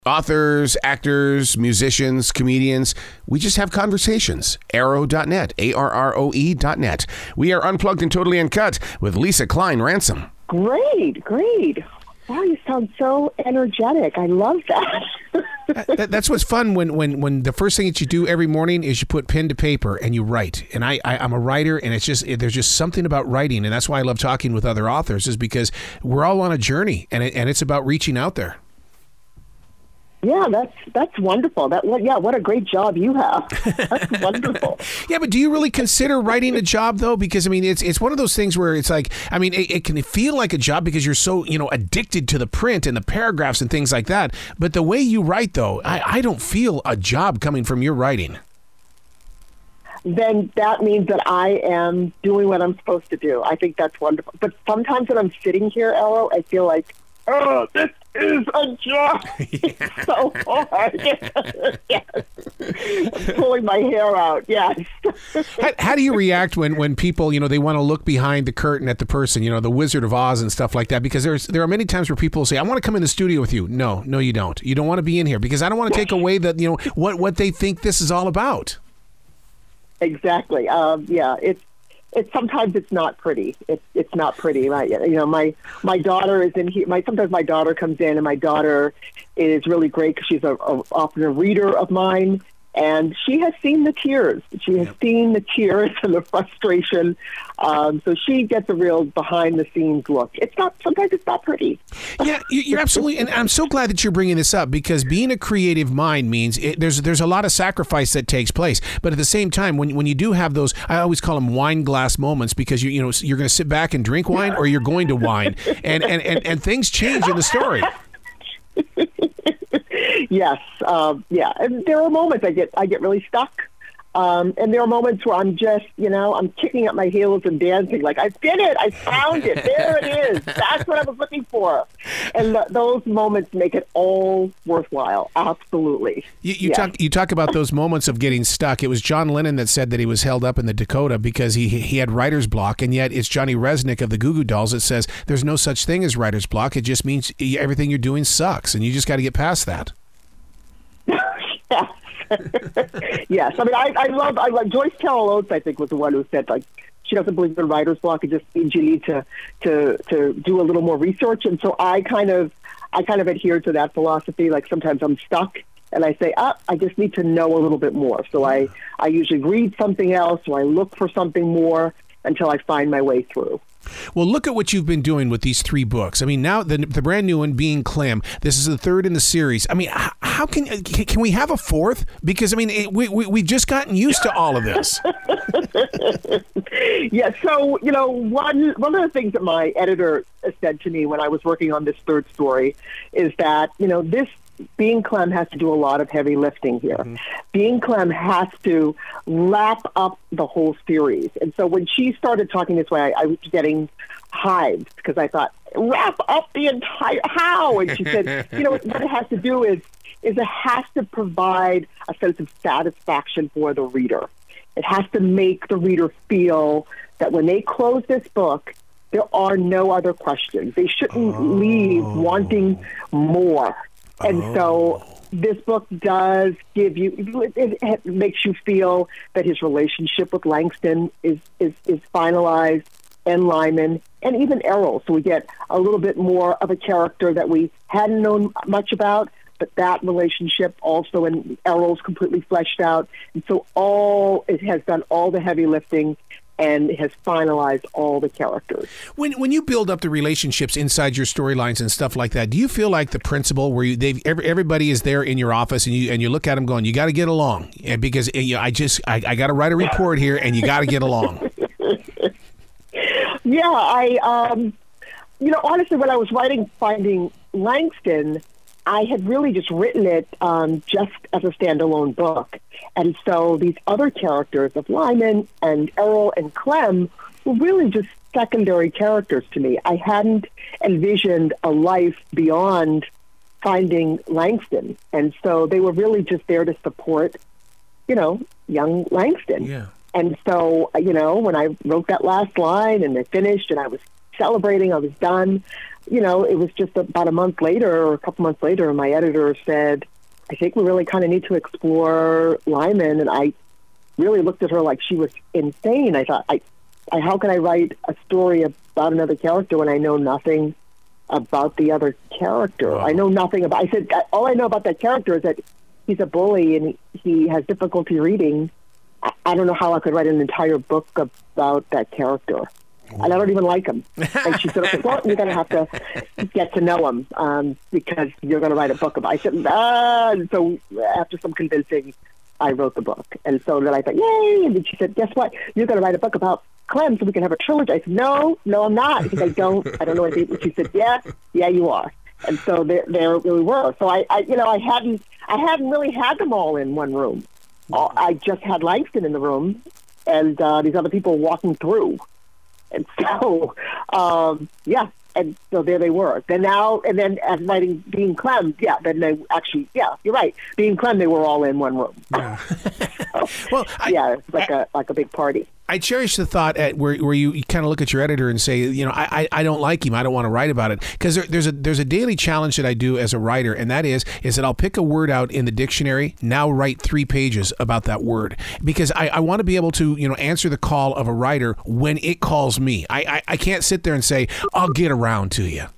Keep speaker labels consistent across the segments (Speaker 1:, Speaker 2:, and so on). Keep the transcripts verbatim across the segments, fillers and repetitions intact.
Speaker 1: Authors, actors, musicians, comedians, we just have conversations. Arrow dot net, A R R O E dot net. We are unplugged and totally uncut with Lisa Klein Ransom.
Speaker 2: Great, great. Wow, you sound so energetic. I love that.
Speaker 3: that, that's what's fun when, when, when the first thing that you do every morning is you put pen to paper and you write. And I, I, I'm a writer, and it's just there's just something about writing, and that's why I love talking with other authors, is because we're all on a journey, and it, and it's about reaching out there.
Speaker 2: Yeah, that's that's wonderful. That yeah, what a great job you have. That's wonderful.
Speaker 3: Yeah, but do you really consider writing a job though? Because I mean, it's it's one of those things where it's like, I mean, it, it can feel like a job because you're so you know addicted to the print and the paragraphs and things like that. But the way you write though, I, I don't feel a job coming from your writing.
Speaker 2: Then that means that I am doing what I'm supposed to do. I think that's wonderful. But sometimes when I'm sitting here, Arrow, I feel like, oh, this is a job. It's so hard. Yes. I'm pulling my hair out. Yes.
Speaker 3: how, how do you react when, when people, you know, they want to look behind the curtain at the person, you know, the Wizard of Oz and stuff like that? Because there's there are many times where people say, I want to come in the studio with you. No, no, you don't. You don't want to be in here because I don't want to take away that, you know, what, what they think this is all about.
Speaker 2: Exactly. Um, yeah, it's It's sometimes it's not pretty. It's it's not pretty, right? You know, my my daughter is in here. My sometimes my daughter comes in, and my daughter is really great because she's a, a, often a reader of mine, and she has seen the tears. She has seen the tears and the frustration. Um, so she gets a real behind the scenes look. It's not sometimes it's not pretty.
Speaker 3: Yeah, you're absolutely, and I'm so glad that you're bringing this up because being a creative mind means it, there's there's a lot of sacrifice that takes place. But at the same time, when when you do have those, I always call them wine glass moments because you you know you're going to sit back and drink wine or you're going to wine, and and, and, and things change in the story.
Speaker 2: Yes, um, yeah, and there are moments I get I get really stuck. Um, and there are moments where I'm just, you know, I'm kicking up my heels and dancing like, I did it. I found it. There it is. That's what I was looking for. And th- those moments make it all worthwhile. Absolutely.
Speaker 3: You, you
Speaker 2: yes.
Speaker 3: talk you talk about those moments of getting stuck. It was John Lennon that said that he was held up in the Dakota because he he had writer's block. And yet it's Johnny Resnick of the Goo Goo Dolls that says there's no such thing as writer's block. It just means everything you're doing sucks. And you just got to get past that.
Speaker 2: Yes. Yes, I mean, I, I love, I love Joyce Carol Oates. I think was the one who said like she doesn't believe in writer's block. It just means you need to to to do a little more research. And so I kind of I kind of adhere to that philosophy. Like sometimes I'm stuck, and I say, ah, I just need to know a little bit more. So I I usually read something else, or I look for something more until I find my way through.
Speaker 3: Well, look at what you've been doing with these three books. I mean, now the the brand new one being Clem. This is the third in the series. I mean, how, how can can we have a fourth? Because I mean, it, we, we we've just gotten used to all of this.
Speaker 2: Yeah. So you know, one one of the things that my editor said to me when I was working on this third story is that you know this. Being Clem has to do a lot of heavy lifting here. Mm-hmm. Being Clem has to lap up the whole series. And so when she started talking this way, I, I was getting hives because I thought, wrap up the entire, how? And she said, you know, what it has to do is, is it has to provide a sense of satisfaction for the reader. It has to make the reader feel that when they close this book, there are no other questions. They shouldn't oh. leave wanting more. And oh. so this book does give you, it, it makes you feel that his relationship with Langston is, is, is finalized, and Lyman, and even Errol. So we get a little bit more of a character that we hadn't known much about, but that relationship also in Errol's completely fleshed out. And so all, it has done all the heavy lifting and has finalized all the characters.
Speaker 3: When when you build up the relationships inside your storylines and stuff like that, do you feel like the principal, where you, they've every, everybody is there in your office, and you and you look at them going, you got to get along, and because you know, I just I, I got to write a report here, and you got to get along.
Speaker 2: Yeah, I um, you know, honestly, when I was writing Finding Langston, I had really just written it um, just as a standalone book. And so these other characters of Lyman and Errol and Clem were really just secondary characters to me. I hadn't envisioned a life beyond Finding Langston. And so they were really just there to support, you know, young Langston.
Speaker 3: Yeah.
Speaker 2: And so, you know, when I wrote that last line and I finished and I was celebrating, I was done, you know, it was just about a month later or a couple months later, my editor said, I think we really kind of need to explore Lyman. And I really looked at her like she was insane. I thought, I, I how can I write a story about another character when I know nothing about the other character?
Speaker 1: Wow.
Speaker 2: I know nothing about, I said, all I know about that character is that he's a bully and he has difficulty reading. I, I don't know how I could write an entire book about that character. And I don't even like him. And she said, okay, well, you're going to have to get to know him um, because you're going to write a book about it. I said, ah. And so after some convincing, I wrote the book. And so then I thought, yay. And then she said, guess what? You're going to write a book about Clem so we can have a trilogy. I said, no, no, I'm not. Because I don't, I don't know anything. She said, yeah, yeah, you are. And so there, there we were. So I, I, you know, I hadn't, I hadn't really had them all in one room. I just had Langston in the room and uh, these other people walking through. And so, um, yeah, and so there they were. Then now, and then as writing Being Clem, yeah, then they actually, yeah, you're right. Being Clem, they were all in one room.
Speaker 3: Yeah.
Speaker 2: so,
Speaker 3: well, I,
Speaker 2: yeah, it's like
Speaker 3: I,
Speaker 2: a like a big party.
Speaker 3: I cherish the thought at where where you, you kind of look at your editor and say, you know, I I, I don't like him. I don't want to write about it because there, there's a there's a daily challenge that I do as a writer, and that is is that I'll pick a word out in the dictionary. Now write three pages about that word because I, I want to be able to you know answer the call of a writer when it calls me. I, I I can't sit there and say I'll get around to you.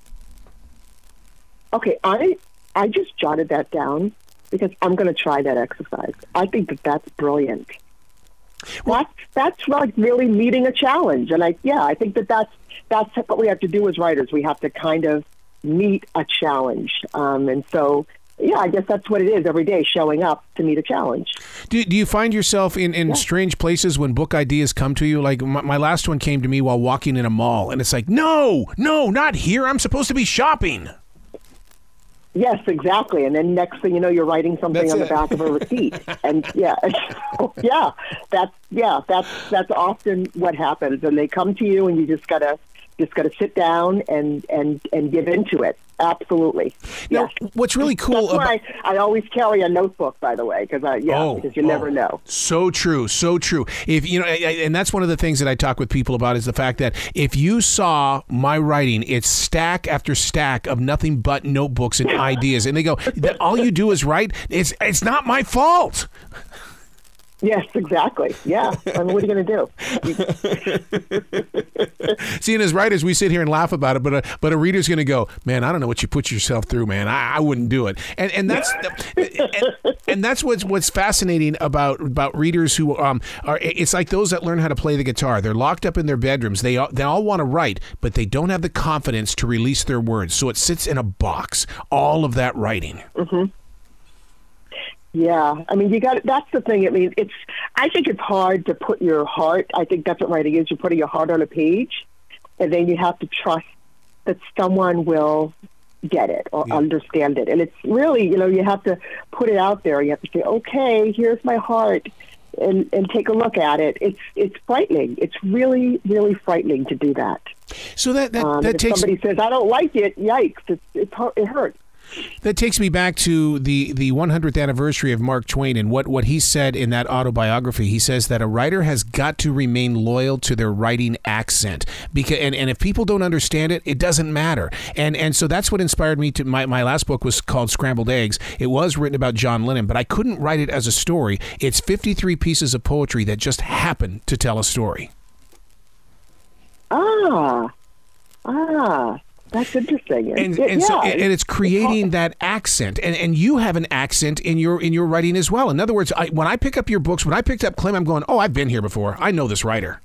Speaker 2: Okay, I I just jotted that down because I'm going to try that exercise. I think that that's brilliant. Well, that's, that's like really meeting a challenge. And I, yeah, I think that that's, that's what we have to do as writers. We have to kind of meet a challenge. Um, and so, yeah, I guess that's what it is every day, showing up to meet a challenge.
Speaker 3: Do, do you find yourself in, in yeah. strange places when book ideas come to you? Like my, my last one came to me while walking in a mall, and it's like, no, no, not here. I'm supposed to be shopping.
Speaker 2: Yes, exactly. And then next thing you know, you're writing something
Speaker 3: that's
Speaker 2: on
Speaker 3: it.
Speaker 2: the back of a receipt. And yeah, yeah, that's, yeah, that's, that's often what happens. And they come to you and you just gotta, just gotta sit down and, and, and give into it. Absolutely.
Speaker 3: Now,
Speaker 2: yes.
Speaker 3: What's really cool
Speaker 2: That's
Speaker 3: about...
Speaker 2: why I, I always carry a notebook, by the way, because I, yeah,
Speaker 3: oh,
Speaker 2: because you
Speaker 3: oh,
Speaker 2: never know.
Speaker 3: So true, so true. If you know, and that's one of the things that I talk with people about is the fact that if you saw my writing, it's stack after stack of nothing but notebooks and ideas, and they go, that all you do is write. It's it's not my fault.
Speaker 2: Yes, exactly. Yeah. I mean, what are you going to
Speaker 3: do? See, and as writers, we sit here and laugh about it, but a, but a reader's going to go, man, I don't know what you put yourself through, man. I, I wouldn't do it. And and that's and, and that's what's what's fascinating about about readers who um are. It's like those that learn how to play the guitar. They're locked up in their bedrooms. They all, they all want to write, but they don't have the confidence to release their words. So it sits in a box. All of that writing.
Speaker 2: Mm-hmm. Yeah, I mean, you got. That's the thing. I mean, it's. I think it's hard to put your heart. I think that's what writing is. You're putting your heart on a page, and then you have to trust that someone will get it or yeah. understand it. And it's really, you know, you have to put it out there. You have to say, okay, here's my heart, and and take a look at it. It's it's frightening. It's really really frightening to do that.
Speaker 3: So that that,
Speaker 2: um,
Speaker 3: that
Speaker 2: if
Speaker 3: takes.
Speaker 2: Somebody says, I don't like it. Yikes! It it, it hurts.
Speaker 3: That takes me back to the, the one hundredth anniversary of Mark Twain and what, what he said in that autobiography. He says that a writer has got to remain loyal to their writing accent. Because and, and if people don't understand it, it doesn't matter. And and so that's what inspired me to my, my last book was called Scrambled Eggs. It was written about John Lennon, but I couldn't write it as a story. It's fifty-three pieces of poetry that just happen to tell a story.
Speaker 2: Ah, ah. That's interesting.
Speaker 3: And,
Speaker 2: it,
Speaker 3: and
Speaker 2: yeah,
Speaker 3: so and it's creating that accent. And and you have an accent in your in your writing as well. In other words, I, when I pick up your books, when I picked up Clem, I'm going, oh, I've been here before. I know this writer.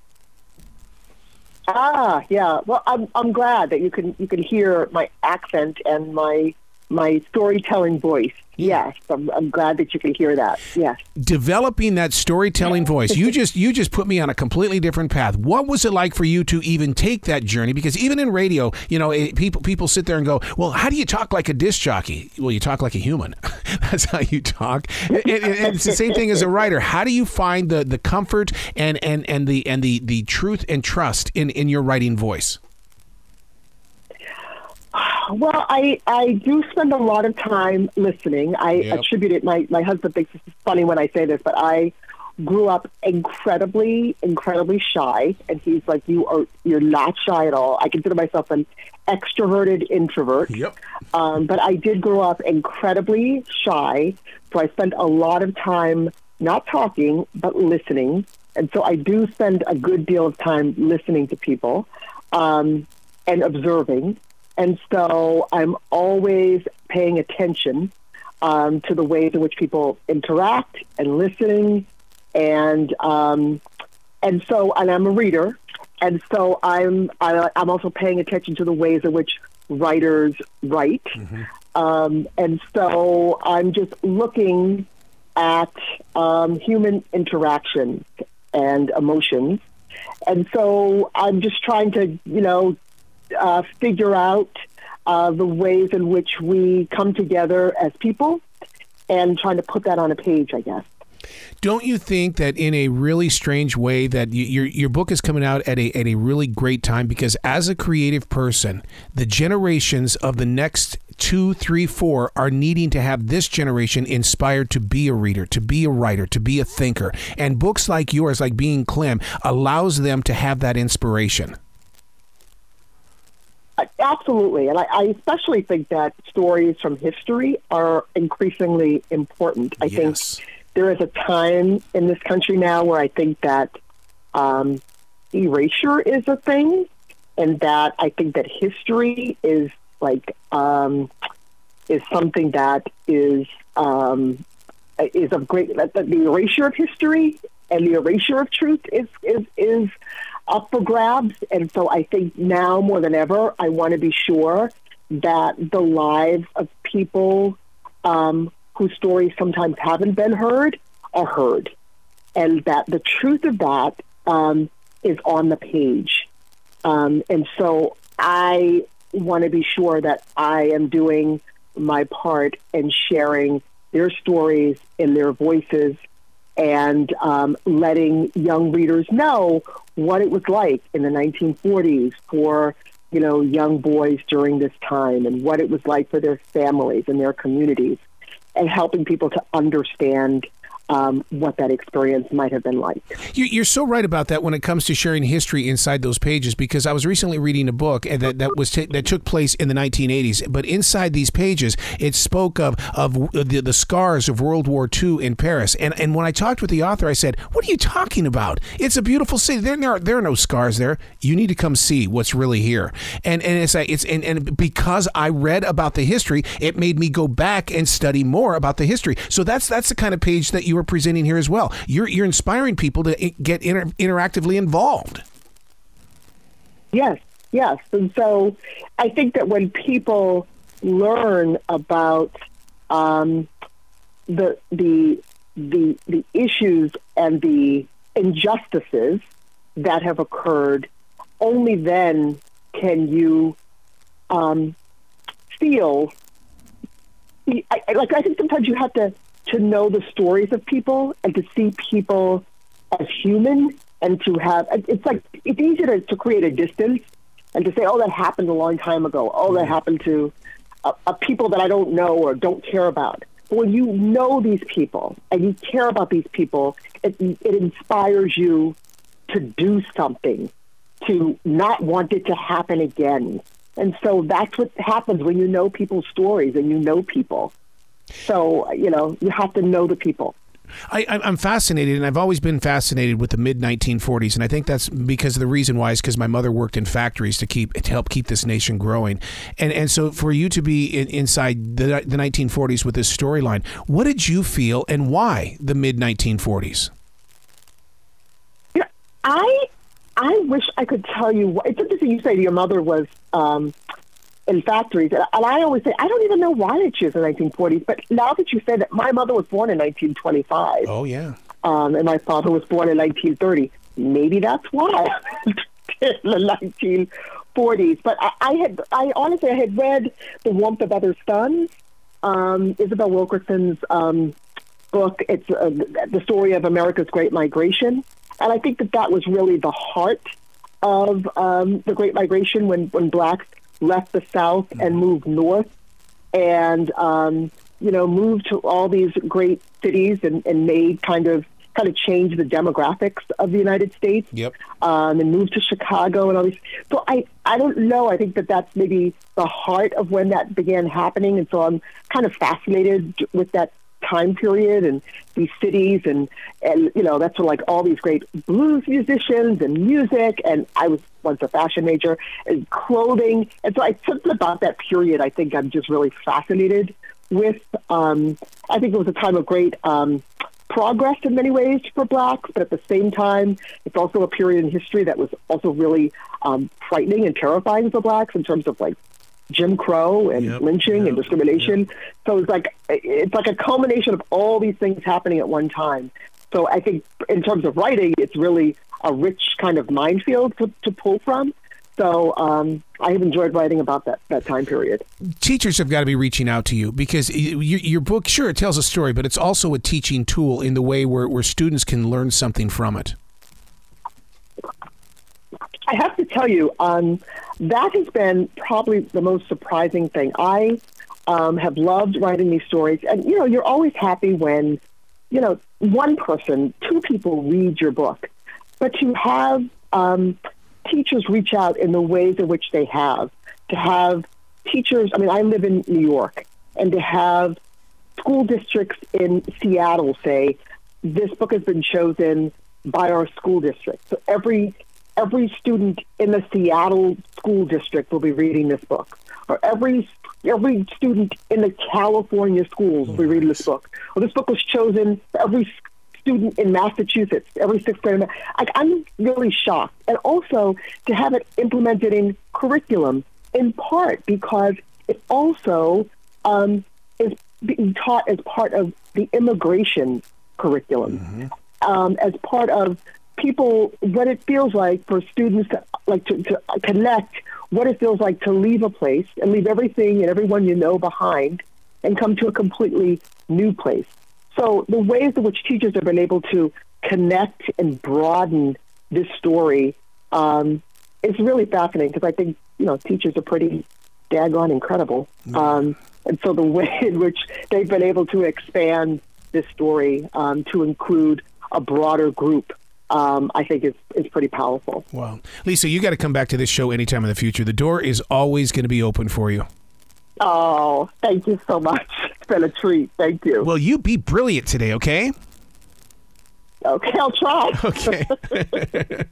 Speaker 2: Ah, yeah. Well, I'm I'm glad that you can you can hear my accent and my my storytelling voice. Yes, I'm, I'm glad that you can hear that. Yes.
Speaker 3: Developing that storytelling voice. You just you just put me on a completely different path. What was it like for you to even take that journey? Because even in radio, you know, it, people people sit there and go, well, how do you talk like a disc jockey? Well, you talk like a human. That's how you talk. And, and, and it's the same thing as a writer. How do you find the, the comfort and, and, and the and the, the truth and trust in, in your writing voice?
Speaker 2: Well, I, I do spend a lot of time listening. I yep. attribute it, my, my husband thinks this is funny when I say this, but I grew up incredibly, incredibly shy, and he's like, "You are, you're not shy at all." I consider myself an extroverted introvert.
Speaker 1: Yep.
Speaker 2: Um, but I did grow up incredibly shy, so I spent a lot of time not talking but listening, and so I do spend a good deal of time listening to people um, and observing, and so I'm always paying attention um, to the ways in which people interact and listening. And um, and so, and I'm a reader, and so I'm I, I'm also paying attention to the ways in which writers write, mm-hmm. um, and so I'm just looking at um, human interaction and emotions, and so I'm just trying to you know uh, figure out uh, the ways in which we come together as people, and trying to put that on a page, I guess.
Speaker 3: Don't you think that in a really strange way that you, your your book is coming out at a at a really great time, because as a creative person, the generations of the next two, three, four are needing to have this generation inspired to be a reader, to be a writer, to be a thinker, and books like yours, like Being Clem, allows them to have that inspiration.
Speaker 2: Absolutely, and I, I especially think that stories from history are increasingly important. I
Speaker 3: Yes.
Speaker 2: think. There is a time in this country now where I think that um, erasure is a thing, and that I think that history is like um, is something that is um, is of great. That the erasure of history and the erasure of truth is is is up for grabs, and so I think now more than ever, I want to be sure that the lives of people Um, whose stories sometimes haven't been heard are heard, and that the truth of that um, is on the page. Um, and so I want to be sure that I am doing my part in sharing their stories in their voices, and um, letting young readers know what it was like in the nineteen forties for you know young boys during this time, and what it was like for their families and their communities, and helping people to understand um, what that experience might have been like.
Speaker 3: You're so right about that when it comes to sharing history inside those pages, because I was recently reading a book that that was t- that took place in the nineteen eighties, but inside these pages, it spoke of of the, the scars of World War Two in Paris. And and when I talked with the author, I said, "What are you talking about? It's a beautiful city. There, there, are, there are no scars there. You need to come see what's really here." And and it's like it's and, and because I read about the history, it made me go back and study more about the history. So that's that's the kind of page that you were presenting here as well. You're you're inspiring people to get inter- interactively involved.
Speaker 2: Yes, yes. And so I think that when people learn about um, the the the the issues and the injustices that have occurred, only then can you um, feel. I, like I think sometimes you have to. to know the stories of people and to see people as human, and to have, it's like, it's easy to, to create a distance and to say, oh, that happened a long time ago. Oh, that happened to a, a people that I don't know or don't care about. But when you know these people and you care about these people, it, it inspires you to do something, to not want it to happen again. And so that's what happens when you know people's stories and you know people. So, you know, you have to know the people.
Speaker 3: I, I'm fascinated, and I've always been fascinated with the mid nineteen forties, and I think that's because the reason why is because my mother worked in factories to keep to help keep this nation growing, and and so for you to be in, inside the the nineteen forties with this storyline, what did you feel, and why the mid nineteen forties?
Speaker 2: Yeah, I I wish I could tell you. What, it's interesting you say your mother was. Um, in factories. And I always say, I don't even know why they choose the nineteen forties. But now that you say that, my mother was born in nineteen twenty-five.
Speaker 3: Oh, yeah.
Speaker 2: Um, and my father was born in nineteen thirty. Maybe that's why in the nineteen forties. But I, I had, I honestly, I had read The Warmth of Other Suns, um, Isabel Wilkerson's um, book. It's uh, the story of America's Great Migration. And I think that that was really the heart of um, the Great Migration when, when blacks left the South and moved north and, um, you know, moved to all these great cities and, and made kind of kind of changed the demographics of the United States.
Speaker 3: Yep.
Speaker 2: Um, and moved to Chicago and all these. So I, I don't know. I think that that's maybe the heart of when that began happening. And so I'm kind of fascinated with that time period and these cities. And, and you know, that's where like all these great blues musicians and music. And I was once a fashion major and clothing. And so I something about that period, I think I'm just really fascinated with. Um, I think it was a time of great um, progress in many ways for blacks, but at the same time, it's also a period in history that was also really um, frightening and terrifying for blacks in terms of like Jim Crow and
Speaker 3: yep,
Speaker 2: lynching
Speaker 3: yep,
Speaker 2: and discrimination.
Speaker 3: Yep.
Speaker 2: So it's like it's like a culmination of all these things happening at one time. So I think in terms of writing, it's really a rich kind of minefield to, to pull from. So um, I have enjoyed writing about that, that time period.
Speaker 3: Teachers have got to be reaching out to you because your, your book, sure, it tells a story, but it's also a teaching tool in the way where, where students can learn something from it.
Speaker 2: I have to tell you, um, that has been probably the most surprising thing. I um, have loved writing these stories. And, you know, you're always happy when, you know, one person, two people read your book. But to have um, teachers reach out in the ways in which they have, to have teachers, I mean, I live in New York, and to have school districts in Seattle say, this book has been chosen by our school district. So every every student in the Seattle school district will be reading this book. Or every every student in the California schools will be reading this book. Or this book was chosen for every student in Massachusetts, every sixth grade. Like, I'm really shocked. And also to have it implemented in curriculum, in part because it also um, is being taught as part of the immigration curriculum, mm-hmm. um, as part of people, what it feels like for students to like to, to connect what it feels like to leave a place and leave everything and everyone you know behind and come to a completely new place. So the ways in which teachers have been able to connect and broaden this story um, is really fascinating because I think, you know, teachers are pretty daggone incredible. Mm-hmm. Um, and so the way in which they've been able to expand this story um, to include a broader group, um, I think is, is pretty powerful.
Speaker 3: Wow. Lisa, you got to come back to this show anytime in the future. The door is always going to be open for you.
Speaker 2: Oh, thank you so much. It's been a treat. Thank you.
Speaker 3: Well, you be brilliant today, okay?
Speaker 2: Okay, I'll try.
Speaker 3: Okay.